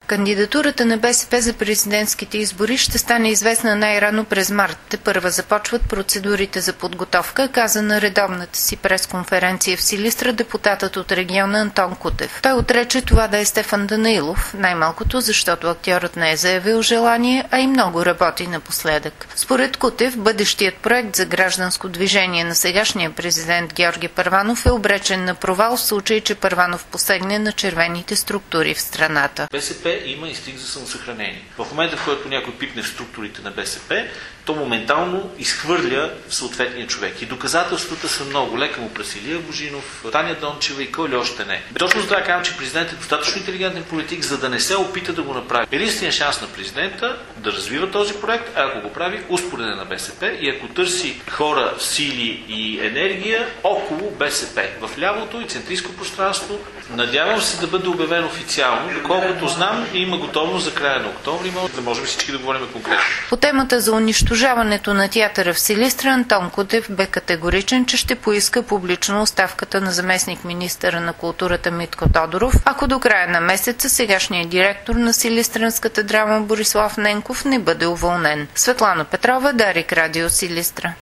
Кандидатурата на БСП за президентските избори ще стане известна най-рано през март. Тепърва започват процедурите за подготовка, каза на редовната си пресконференция в Силистра депутатът от региона Антон Кутев. Той отрече това да е Стефан Данаилов, най-малкото защото актьорът не е заявил желание, а и много работи напоследък. Според Кутев, бъдещият проект за гражданско движение на сегашния президент Георги Първанов е обречен на провал в случай, че Първанов посегне на червените структури в страната. БСП има инстинкт за самосъхранение. В момента, в който някой пипне в структурите на БСП, то моментално изхвърля съответния човек. И доказателствата са много. Лека му през Илия Божинов, Таня Дончева и кой ли още не. Точно за това казвам, че президентът е достатъчно интелигентен политик, за да не се опита да го направи. Единственият шанс на президента да развива този проект, а ако го прави, успореден на БСП и ако търси хора, сили и енергия около БСП. В лявото и центристско пространство. Надявам се да бъде обявен официално. Доколкото знам, има готовност за края на октомври. Да можем всички да говорим конкретно. По темата за унищожаването на театъра в Силистра, Антон Кутев бе категоричен, че ще поиска публично оставката на заместник-министъра на културата Митко Тодоров, ако до края на месеца сегашният директор на Силистренската драма Борислав Ненков не бъде уволнен. Светлана Петрова, Дарик Радио, Силистра.